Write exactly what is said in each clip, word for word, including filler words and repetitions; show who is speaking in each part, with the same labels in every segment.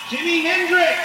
Speaker 1: Jimi Hendrix.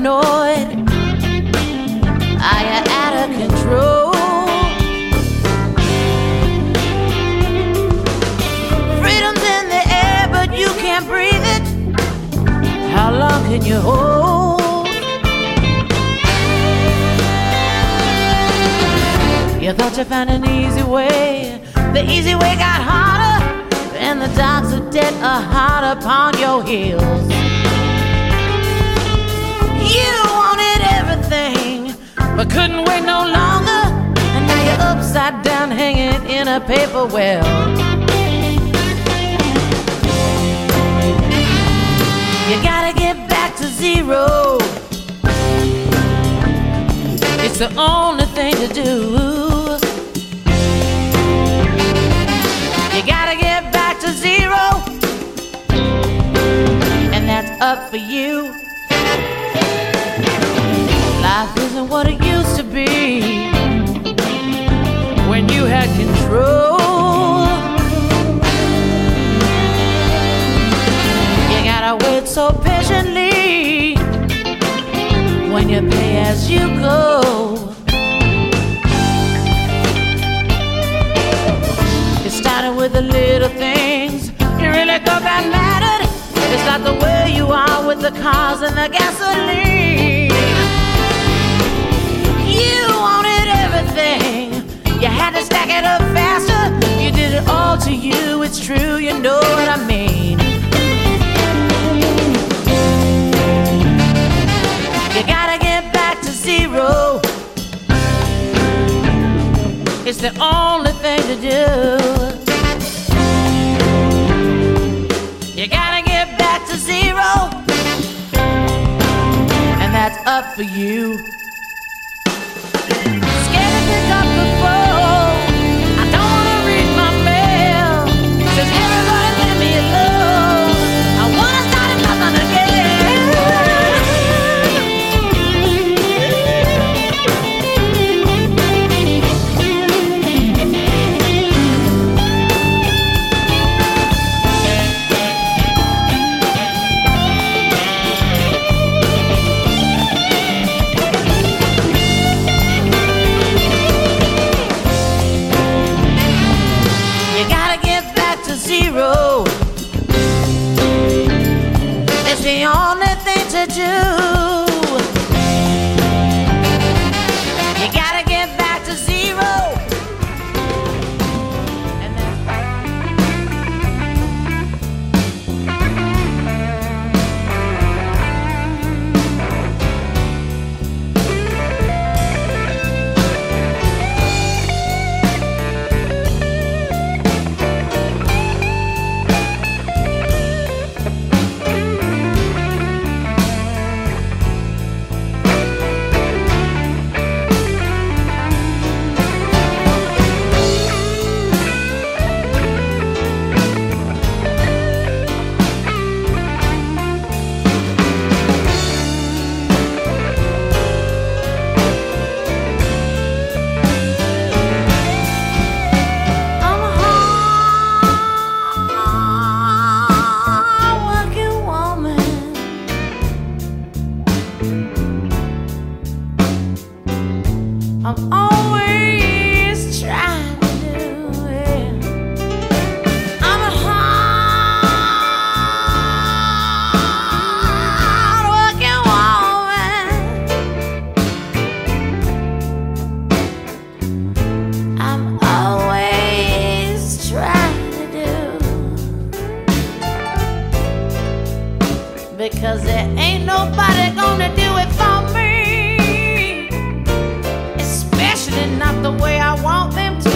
Speaker 1: paranoid? Are you out of control? Freedom's in the air, but you can't breathe it. How long can you hold? You thought you found an easy way. The easy way got harder, and the dogs of death are hard upon your heels. You wanted everything, but couldn't wait no longer, and now you're upside down hanging in a paper well. You gotta get back to zero. It's the only thing to do. You gotta get back to zero, and that's up for you. Life isn't what it used to be when you had control. You gotta wait so patiently when you pay as you go. It started with the little things you really thought that mattered. It's like the way you are with the cars and the gasoline. You wanted everything, you had to stack it up faster. You did it all to you, it's true, you know what I mean. You gotta get back to zero. It's the only thing to do. You gotta get back to zero, and that's up for you. Scared to pick up the phone, I don't wanna read my mail. Says everybody leave me alone, I wanna start nothing again. Zero. It's the only thing to do. You gotta get back to zero. And I'm always trying to do it. I'm a hard-working woman. I'm always trying to do, because there ain't nobody gonna do it for me. Not the way I want them to.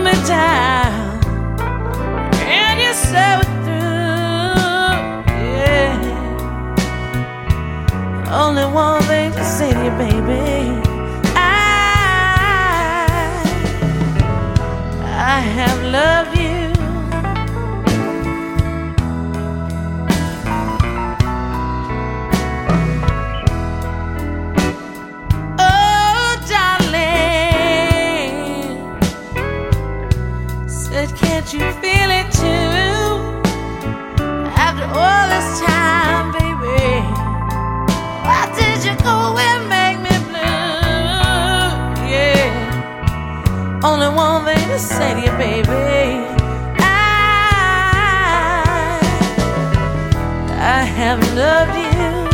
Speaker 1: me down and you saw it through. Yeah. Only one thing to say to you, baby. I, I have loved you. Can't you feel it too? After all this time, baby, why did you go and make me blue? Yeah. Only one thing to say to you, baby. I, I have loved you.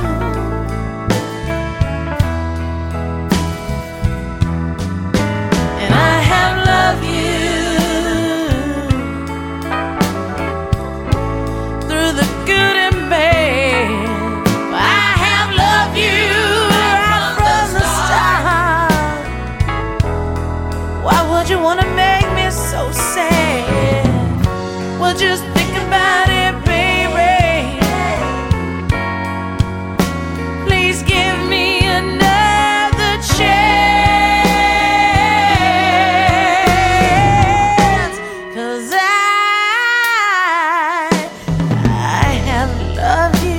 Speaker 1: And I have loved you. You wanna make me so sad? Well, just think about it, baby. Please give me another chance, 'cause I, I have loved you.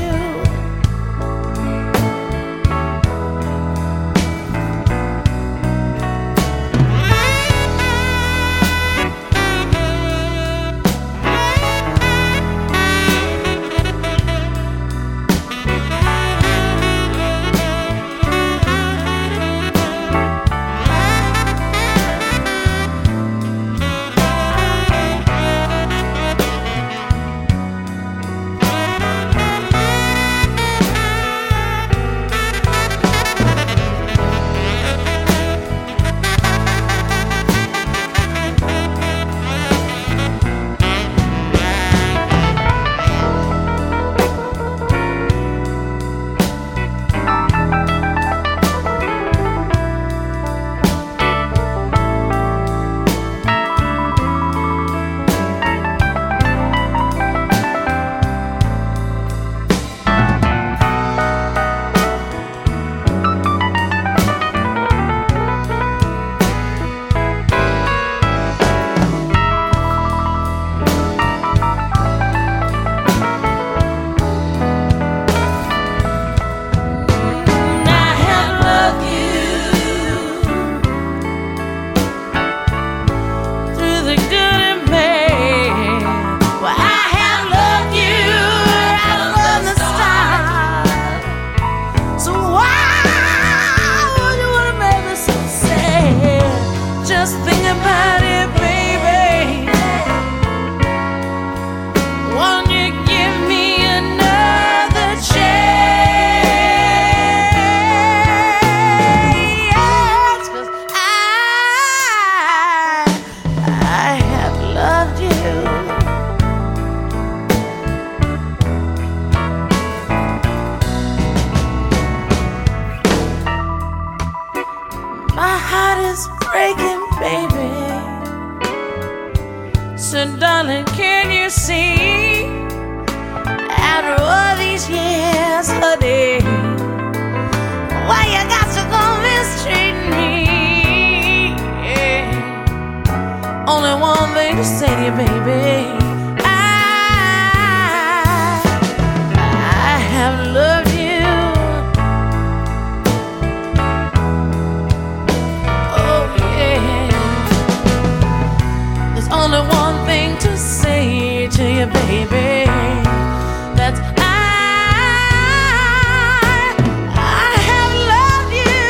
Speaker 1: My heart is breaking, baby. So darling, can you see? After all these years, honey, why you got to go mistreating me? Yeah. Only one thing to say to you, baby. I, I have loved you. Only one thing to say to you, baby. That's I, I have loved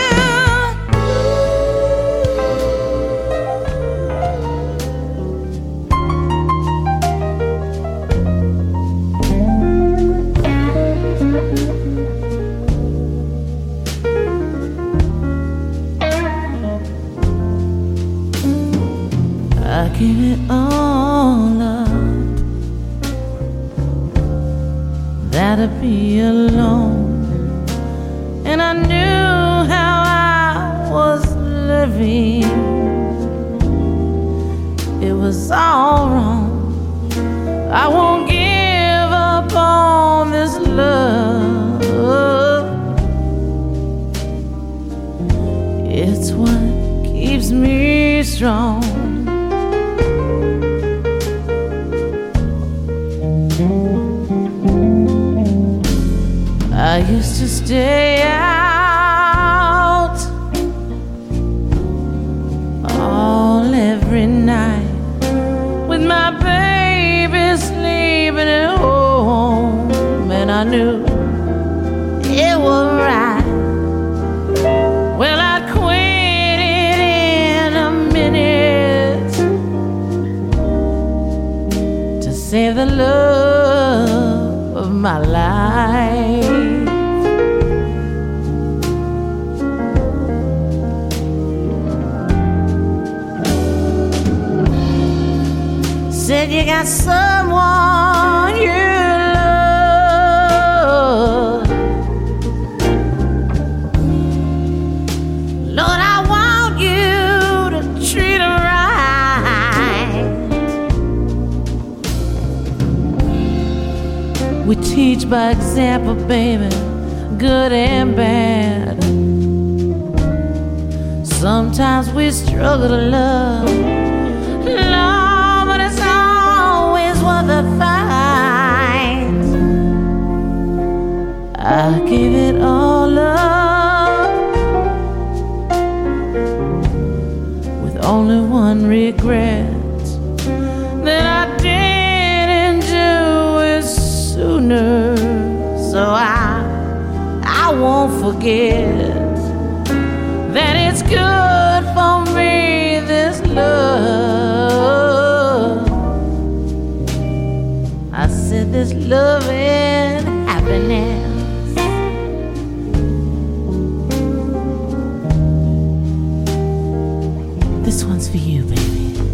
Speaker 1: I gave it all up, that I'd be alone, and I knew how I was living. It was was all wrong. I won't give up on this love. It's what keeps me strong. I used to stay out all every night with my baby sleeping at home, and I knew it was right. Well, I'd quit it in a minute to save the love of my life. Said you got someone you love. Lord, I want you to treat her right. We teach by example, baby, good and bad. Sometimes we struggle to love, love, but it's always worth the fight. I give it all up with only one regret, that I didn't do it sooner. So I, I won't forget that it's good for me, this love. I said this love and happiness. This one's for you, baby.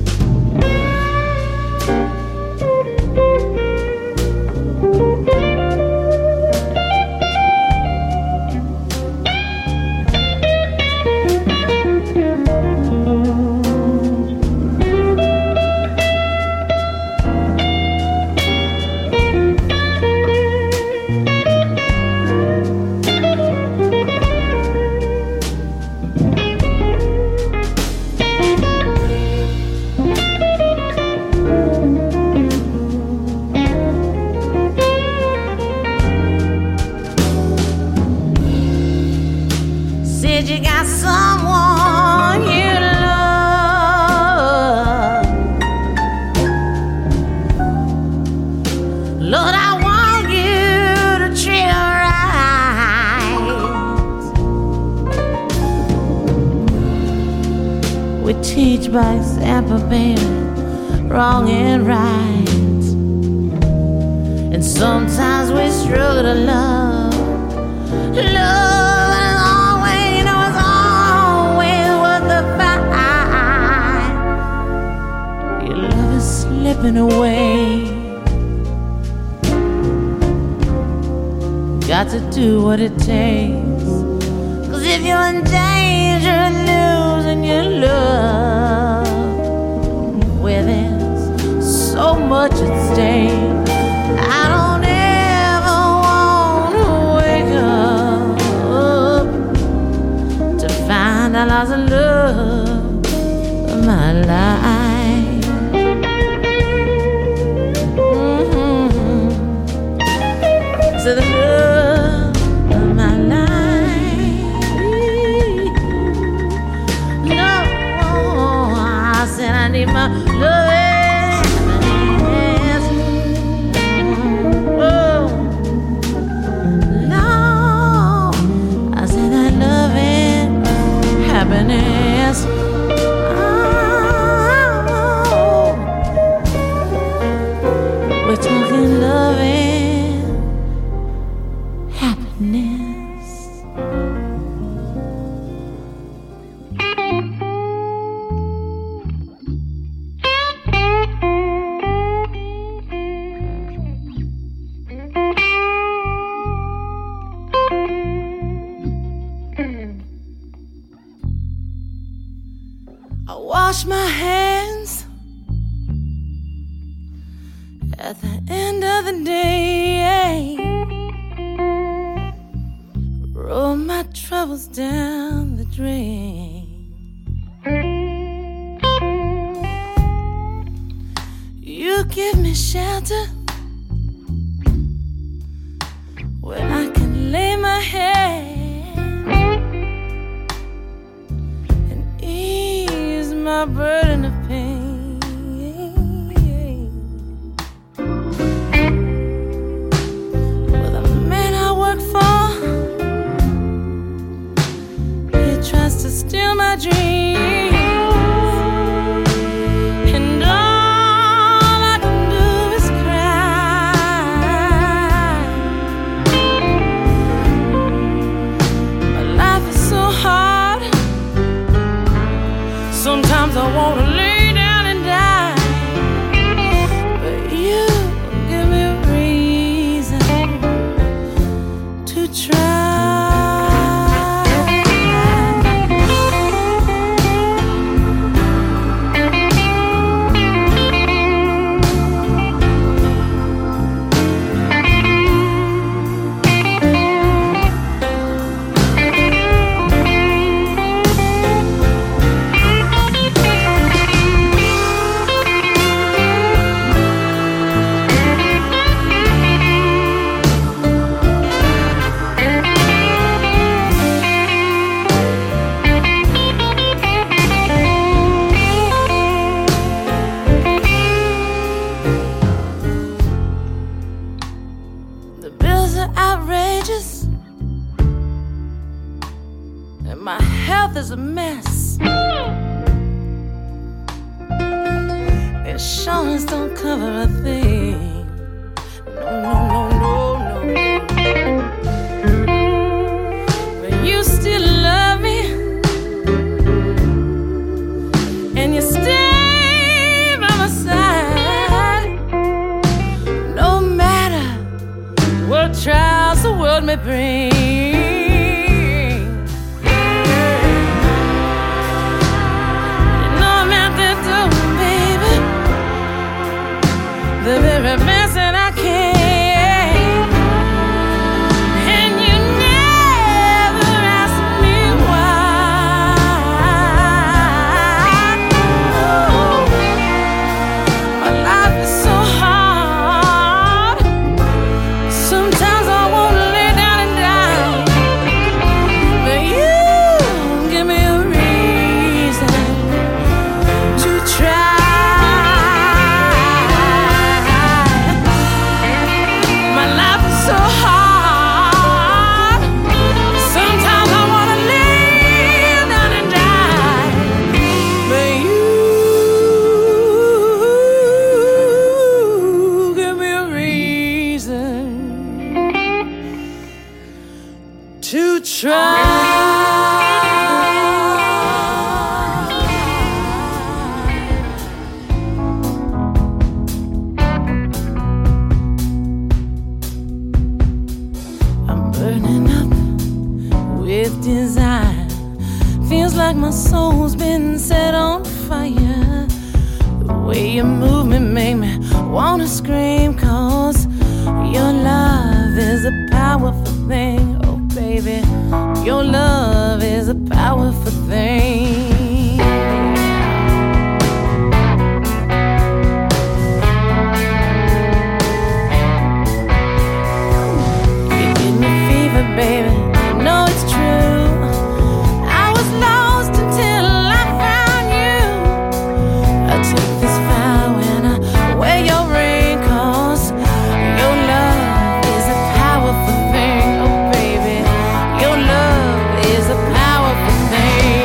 Speaker 1: Said you got someone you love. Lord, I want you to treat her right. We teach by example, baby, wrong and right. And sometimes we struggle to love, love. Slipping away. Got to do what it takes, 'cause if you're in danger of losing your love, where there's so much at stake, I don't ever want to wake up to find I lost the love of my life. To the love of my life. No, I said I need my love. Oh, no, I said I love and happiness. Oh, we're talking love and happiness. I wash my hands rain. You give me shelter where I can lay my head and ease my burden of pain. Well, the man I work for, he tries to steal my dreams. Sometimes I wanna lay down and die, but you give me a reason to try. The bills are outrageous, and my health is a mess. The insurance don't cover a thing. No, no, no, no, no. But you still love me, and you stay by my side, no matter what trials the world may bring. You know I'm out there doing, baby, the very best that I can. And you never ask me why. Oh, my life is so hard. Sometimes I wanna lay down and die, but you give me a reason to try. My life is so hard. Sometimes I wanna lay down and die, but you give me a reason to try. I'm burning up with desire. Feels like my soul's been set on fire. The way you move me make me wanna scream, 'cause your love is a powerful thing. Oh baby, your love is a powerful thing. You give me fever, baby, you know it's true. I was lost until I found you. I take this vow and I wear your ring, 'cause your love is a powerful thing. Oh baby, your love is a powerful thing.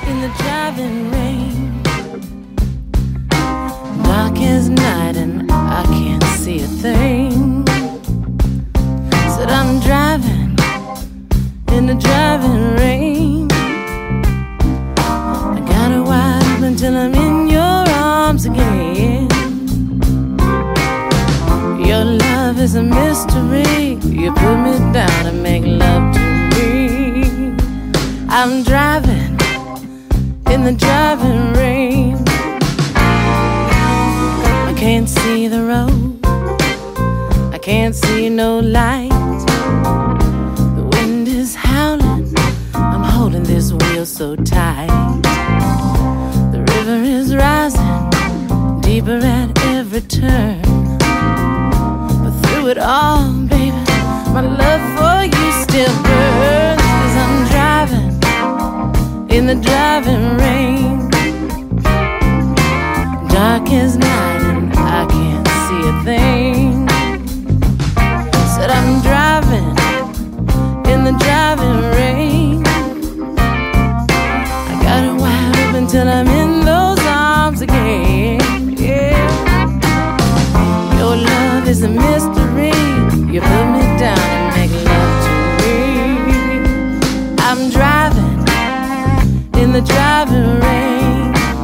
Speaker 1: in the driving rain. Dark as night and I can't see a thing. Said I'm driving in the driving rain. I gotta wait until I'm in your arms again. Your love is a mystery. You put me down and make love to me. I'm driving in the driving rain. I can't see the road, I can't see no light. The wind is howling, I'm holding this wheel so tight. The river is rising, deeper at every turn. But through it all, baby, my love for you still burns. 'Cause I'm driving in the driving rain. Dark as night and I can't see a thing. Said I'm driving in the driving rain. I gotta wait up until I'm in those arms again. Yeah. Your love is a mystery. You put me down and make love to me. I'm driving in the driving rain.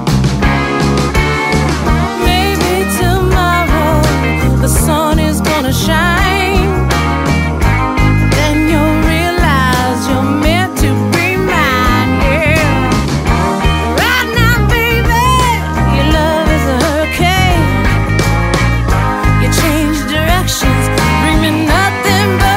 Speaker 1: Maybe tomorrow the sun is gonna shine. Then you'll realize you're meant to be mine, yeah. Right now, baby, your love is a hurricane. You change directions, bring me nothing but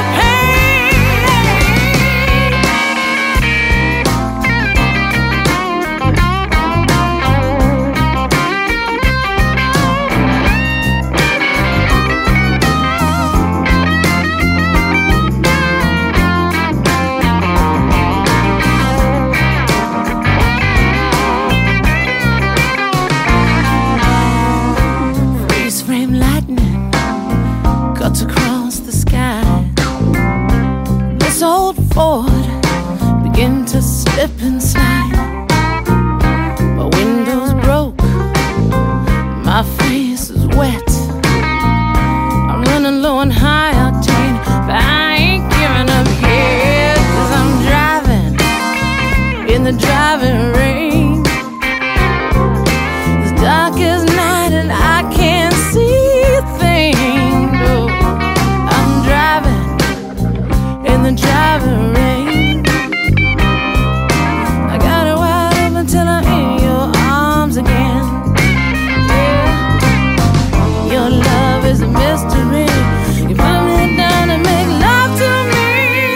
Speaker 1: across the sky. This old Ford began to slip and slide. My window's broke, my face is wet. I'm running low on high octane, but I ain't giving up yet. 'Cause I'm driving in the driving rain. It's dark as night and I can't see a thing. No. In the driving rain, I gotta wait up until I'm in your arms again. Yeah. Your love is a mystery. You put me down and make love to me.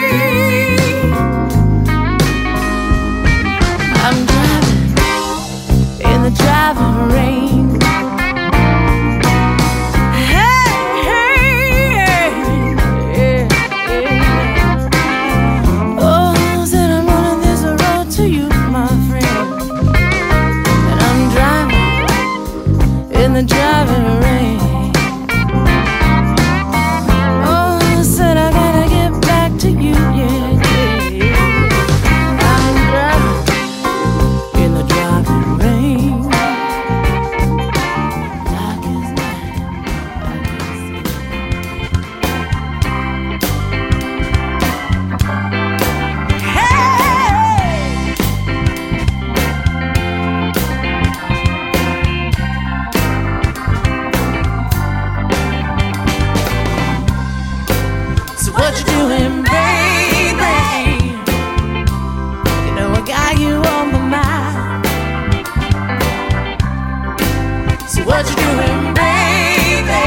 Speaker 1: I'm driving in the driving rain. Driving rain. Oh, I said I gotta get back to you, yeah, yeah. I'm driving in the driving rain. Dark as night, I can see. What you doing, baby? You know I got you on my mind. So what you doing, baby?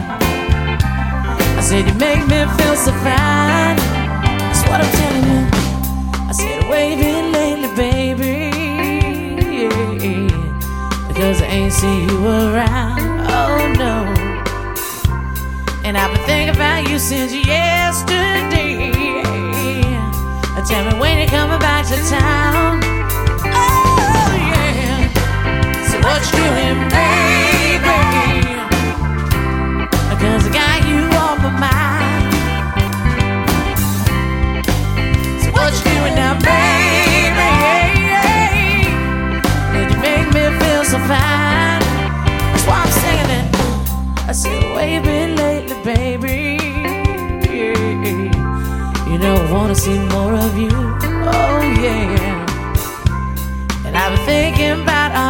Speaker 1: I said you make me feel so fine. That's what I'm telling you. I said waving lately, baby, yeah. Because I ain't seen you around. Oh no. And I've been thinking about you since yesterday. Tell me when you're coming back to town. Oh yeah. So what you doing, baby? Because I got you on my mind. So what you doing now, baby?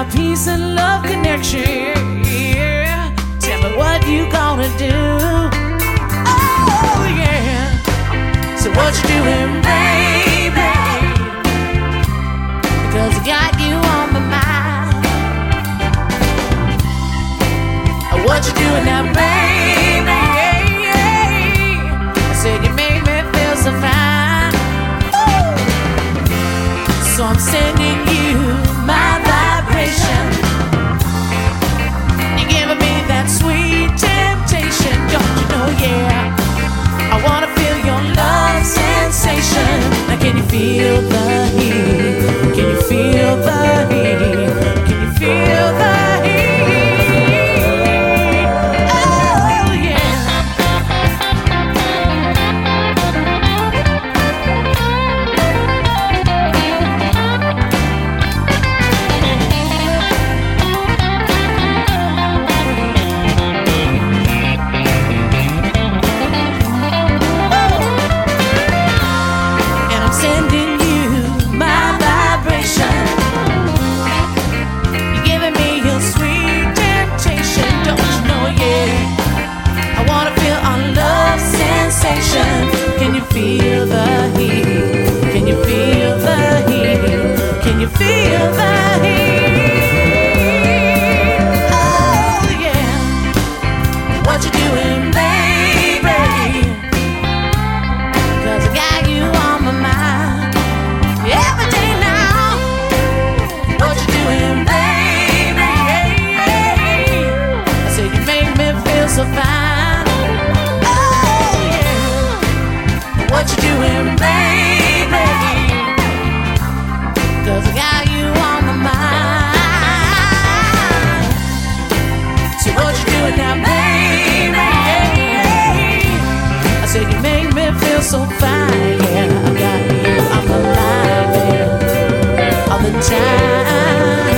Speaker 1: peace and love connection. Yeah. Tell me what you gonna do. Oh yeah. So what you doing, baby? Because I got you on my mind. What you doing now, baby? Yeah, yeah. I said you made me feel so fine. Ooh. So I'm sending you my vibration. You're giving me that sweet temptation. Don't you know, yeah, I wanna feel your love sensation. Now can you feel the heat? Can you feel the heat? Can you feel the heat? Can you feel the heat? Can you feel the heat? Can you feel the heat? Oh yeah. What you doing, baby? 'Cause I got you on my mind every day now. What you doing, baby? I said you make me feel so fine. What you doing, baby? 'Cause I got you on my mind. So what you doing now, baby? I said you make me feel so fine. Yeah, I got you on my mind, baby, all the time.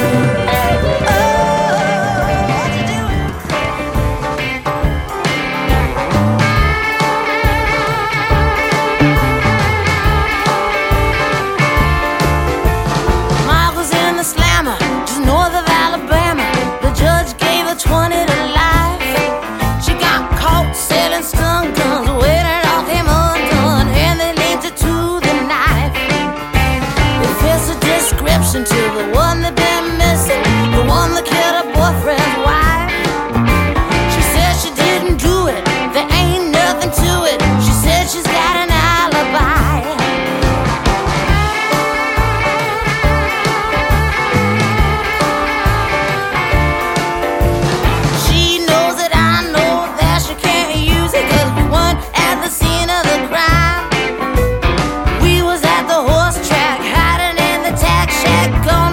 Speaker 1: twenty to life. She got caught selling stun guns when it all came undone, and they linked it to the knife. It fits a description to the one that been missing, the one that killed her boyfriend's wife. She said she didn't do it, there ain't nothing to it. She said she's got an alibi. Go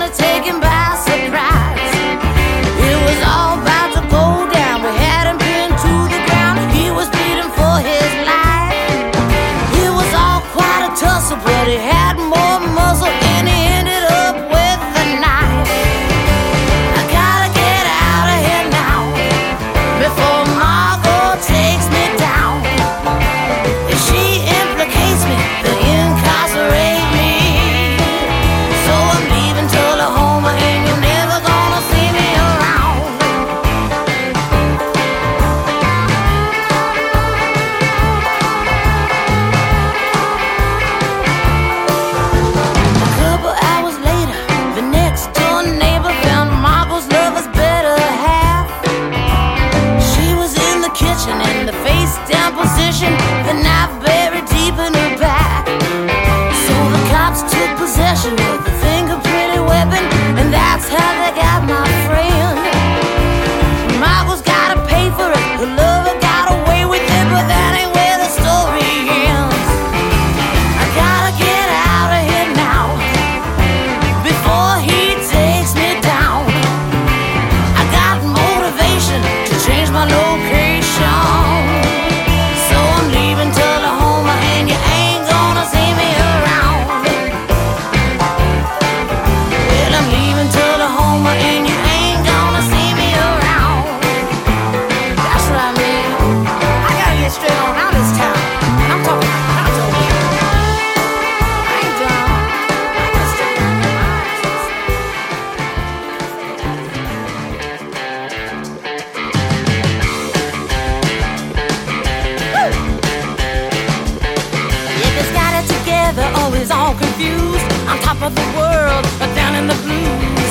Speaker 1: world down in the blues.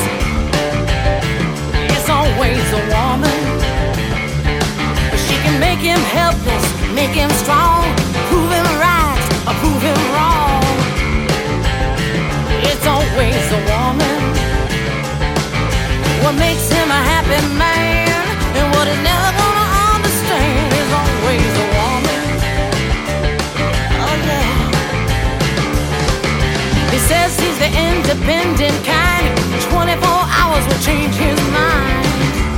Speaker 1: It's always a woman. She can make him helpless, make him strong, prove him right or prove him wrong. It's always a woman. What makes him a happy man and what he's never gonna understand is always a woman. Oh yeah. He says he's the independent kind. twenty-four hours will change his mind.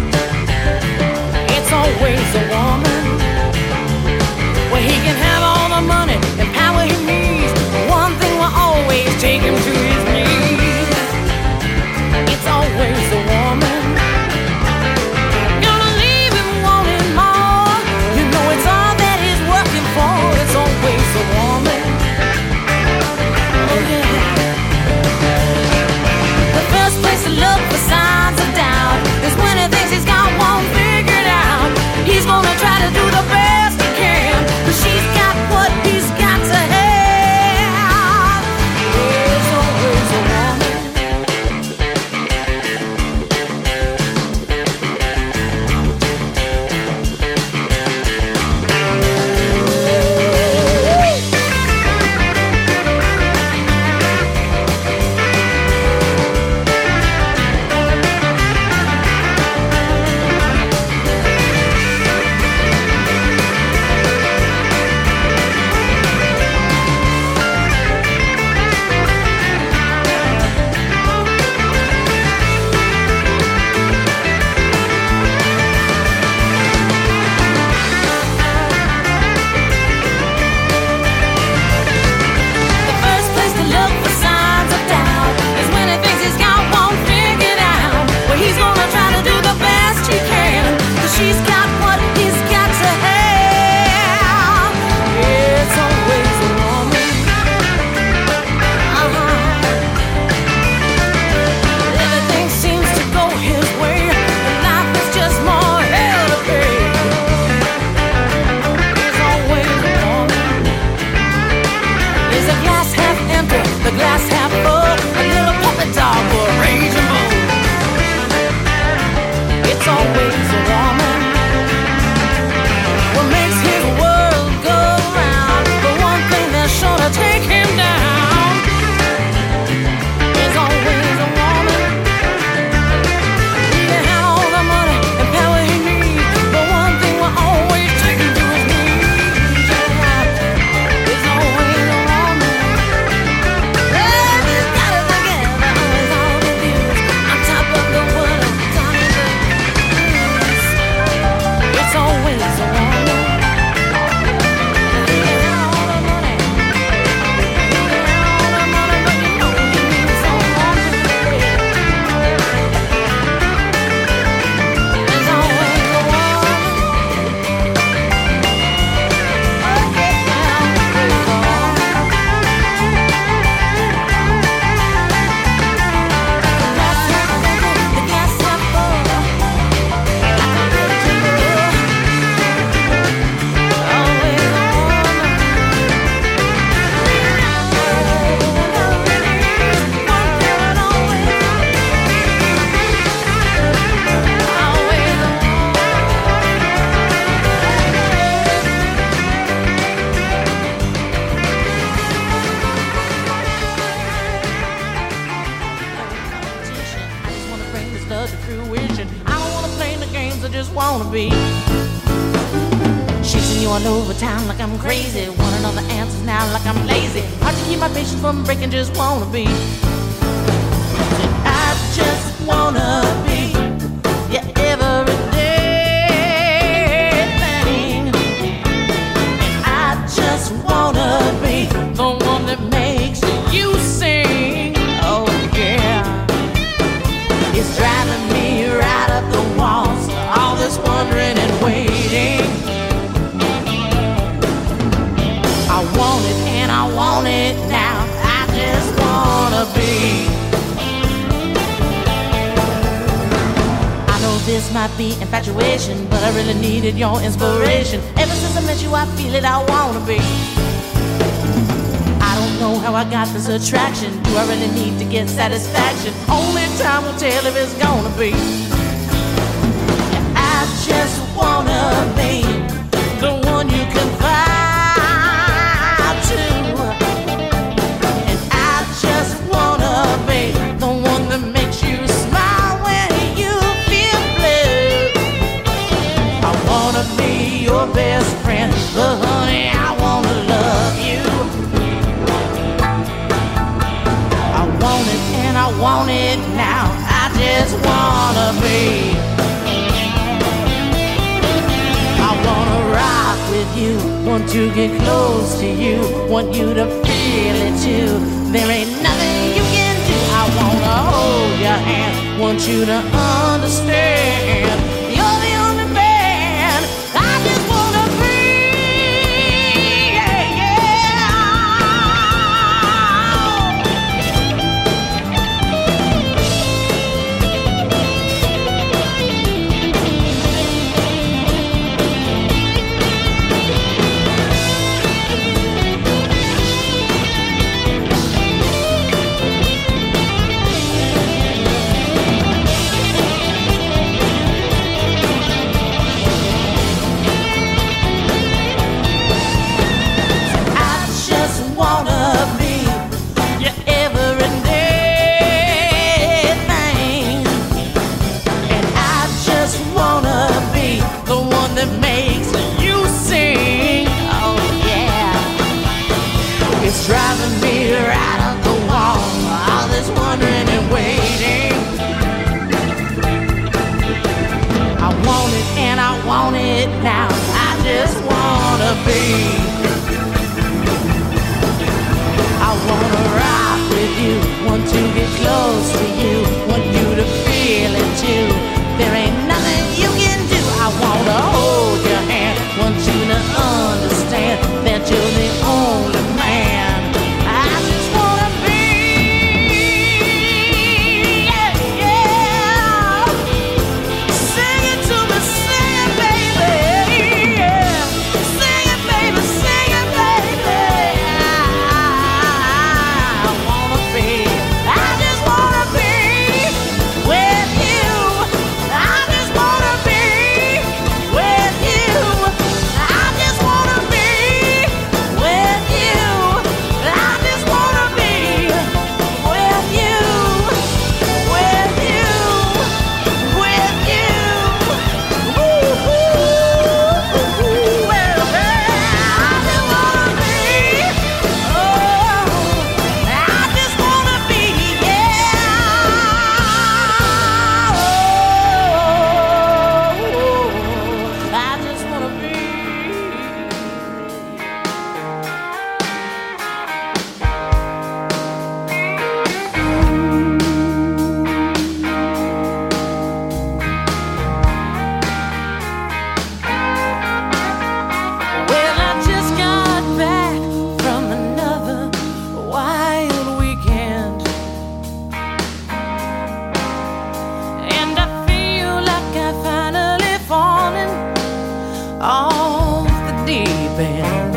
Speaker 1: It's always a woman. Well, he can have all the money and power he needs. One thing will always take him to his knees. It's always a woman. Gonna leave him wanting more. You know it's all that he's working for. It's always a woman. Oh yeah. The first place to look for signs of doubt is when he thinks he's got one figured out. He's gonna try to do the best he can, but she's got what he's got to have. It's always a woman.
Speaker 2: This might be infatuation, but I really needed your inspiration. Ever since I met you, I feel it, I wanna be. I don't know how I got this attraction. Do I really need to get satisfaction? Only time will tell if it's gonna be. I just wanna be the one you confide to, and I just wanna be the one that makes you smile when you feel blue. I wanna be your best friend, but honey, I wanna love you. I want it and I want it now. I just wanna be. I wanna rock with you, want to get close to you, want you to feel it too. There ain't nothing you can do. I wanna hold your hand, want you to understand. You're the only man I just wanna be. Yeah, yeah. That makes you sing, oh yeah. It's driving me right up the wall, all this wondering and waiting. I want it and I want it now. I just wanna be. I wanna rock with you, want to get close to you, want you to feel it too. There ain't nothing you can do. I wanna hold your hand, want you to understand that you're the only man I just wanna be. Yeah, yeah. Sing it to me, sing it, baby. Yeah. Sing it, baby, sing it, baby. I wanna be, I just wanna be with you. I just wanna be with you. I just wanna be with you. I just wanna be with you, with you, with you. Ooh, well, I just wanna be. Oh, I just wanna be, yeah. Oh, I just wanna be. Well, I just got back from another wild weekend, and I feel like I finally fallen off the deep end.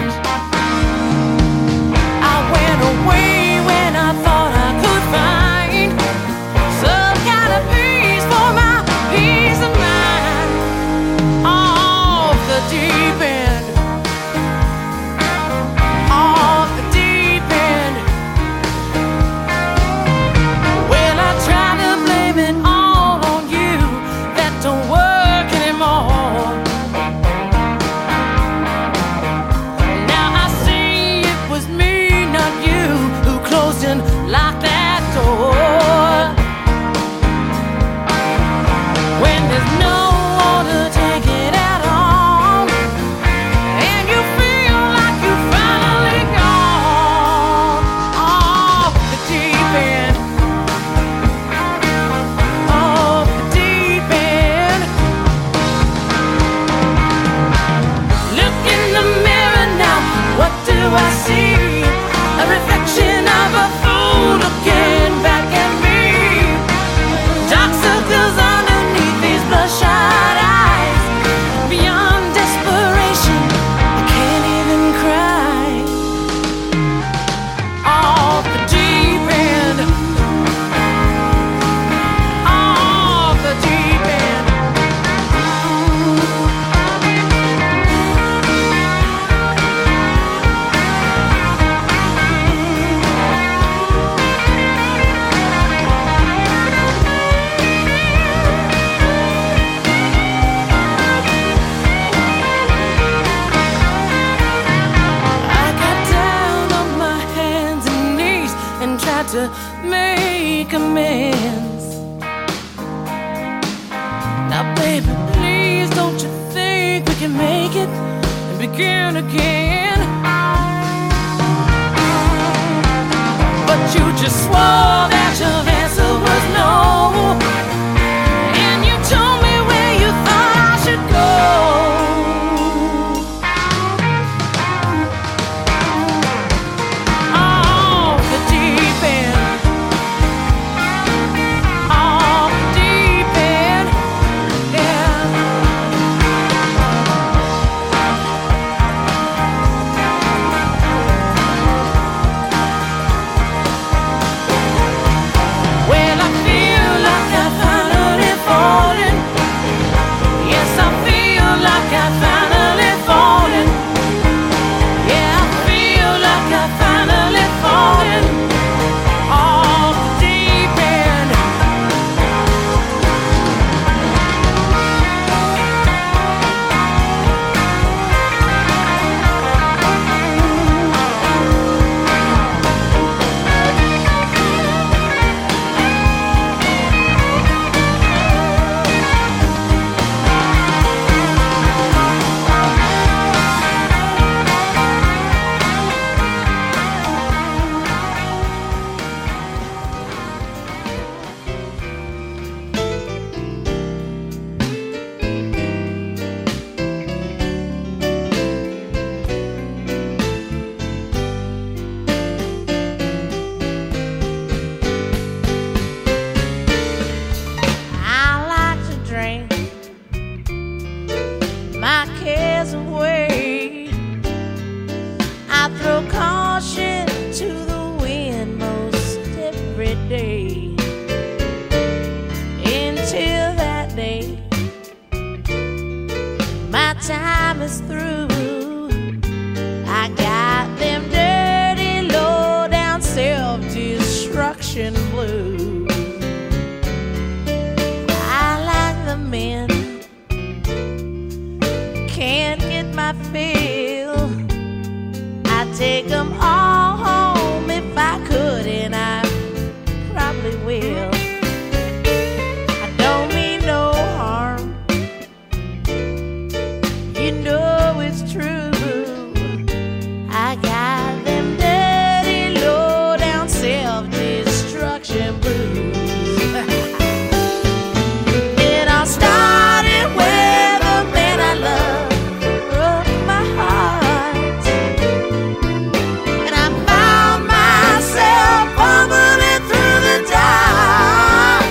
Speaker 2: I went away when I thought I could find some kind of peace for my peace of mind. Off the deep end, off the deep end. Well, I try to blame it all on you. That don't work anymore.
Speaker 1: time is through, I got them dirty, low-down self-destruction blues. I like the men, can't get my fill. I'd take them all home if I could, and I probably will. I don't mean no harm, you know it's true. I got them dirty, low-down self-destruction blues. It all started with the man I love broke my heart, and I found myself fumbling through the dark,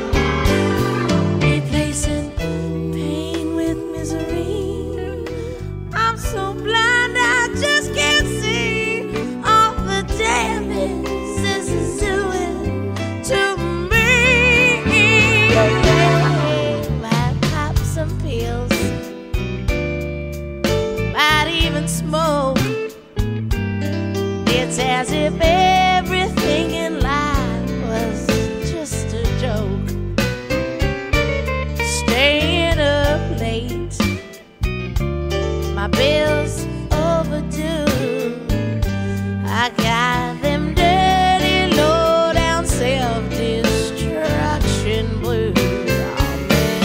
Speaker 1: replacing pain with misery. I'm so blind I just can't see all the damage this is doing to me. Might pop some pills, might even smoke. It's as if everything in life was just a joke. Staying up late, my bills overdue. I got them dirty, low-down self-destruction blues. Oh, man.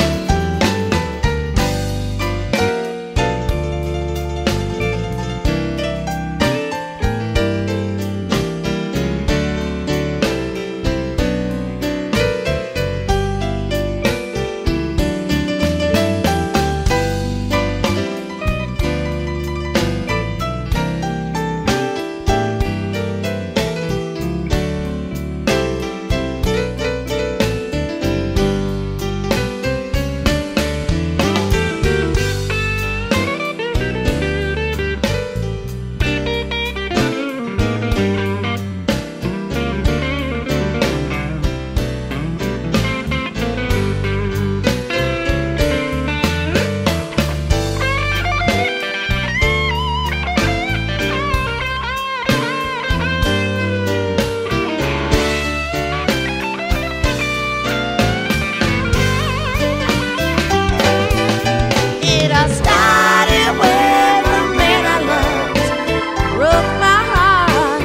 Speaker 1: It all started with the man I loved broke my heart,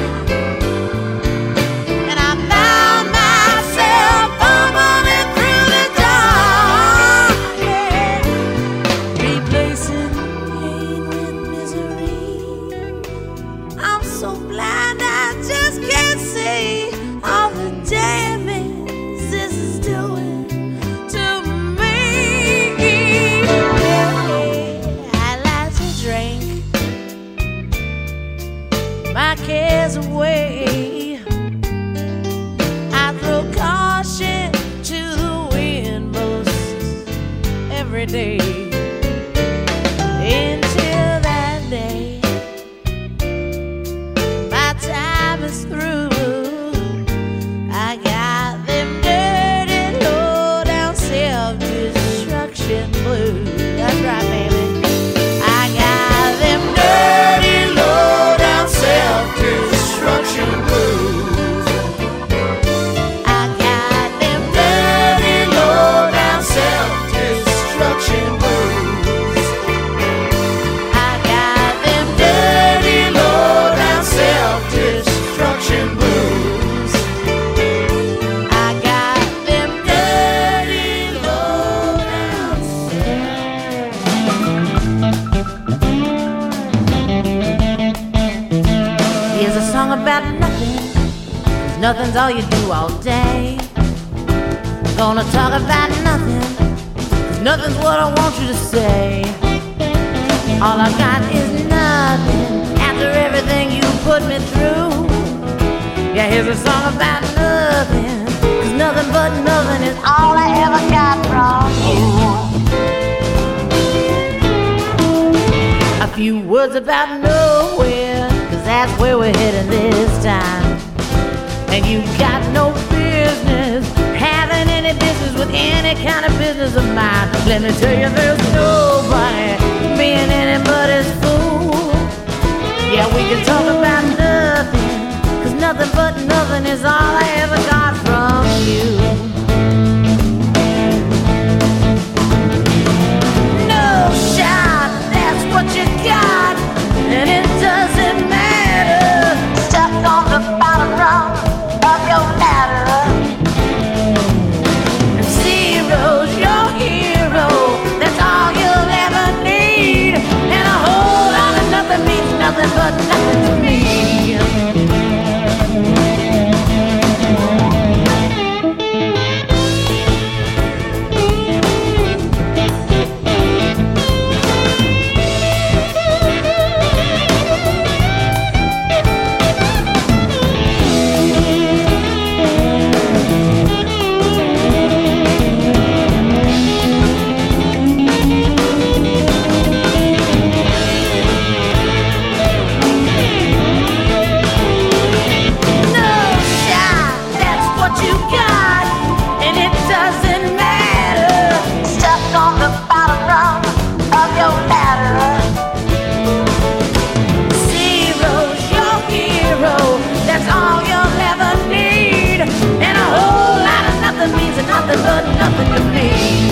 Speaker 1: and I found myself fumbling through the dark, yeah. Replacing pain with misery. I'm so blind I just can't see all the damage this is doing to me. I like to drink my cares away. I throw caution to the wind most every day. Until that day, my time is through. I got them dirty, low-down self-destruction blues. That's right, baby. I got them dirty, low-down self-destruction blues. I got them dirty, low-down self-destruction blues. I got them dirty, low-down self-destruction blues. I got them dirty, low-down Here's a song about nothing, 'cause nothing's all you do all day. Gonna talk about nothing, 'cause nothing's what I want you to say. All I got is nothing after everything you put me through. Yeah, here's a song about nothing, 'cause nothing but nothing is all I ever got from you. A few words about nowhere, 'cause that's where we're heading this time. And you got no business having any business with any kind of business of mine. Let me tell you, there's nobody
Speaker 2: being anybody's fool. Yeah, we can talk about nothing, 'cause nothing but nothing is all I ever got from you. No shot, that's what you got, and it doesn't matter. Stuck on the bottom rung of your ladder, and zero's your hero. That's all you'll ever need, and a whole lot of nothing means nothing but nothing to me. Nothing but nothing to me.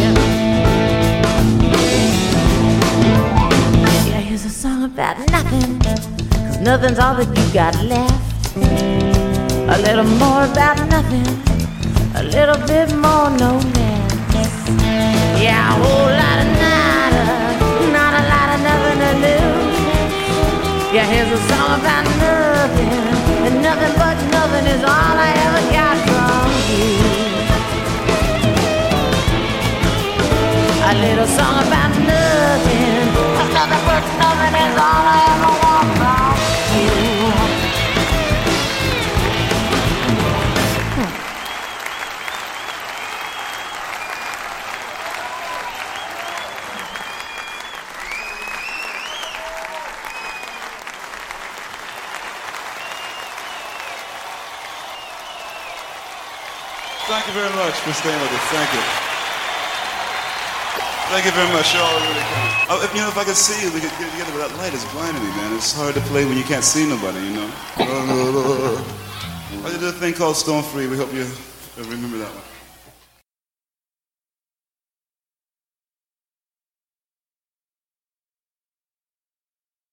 Speaker 2: Yeah, here's a song about nothing, 'cause nothing's all that you got left. A little more about nothing, a little bit more, no less. Yeah, a whole lot of nada, not a lot of nothing to lose. Yeah, here's a song about nothing, and nothing but nothing is all I ever got from you. A little song about nothing, 'cause nothing but nothing is all I ever want from you. Hmm.
Speaker 3: Thank you very much for staying with us. Thank you. Thank you very much. You're all really cool. Oh, if, you know, if I could see you, we could get together, but that light is blinding me, man. It's hard to play when you can't see nobody, you know. I did a thing called Stone Free. We hope you remember that one.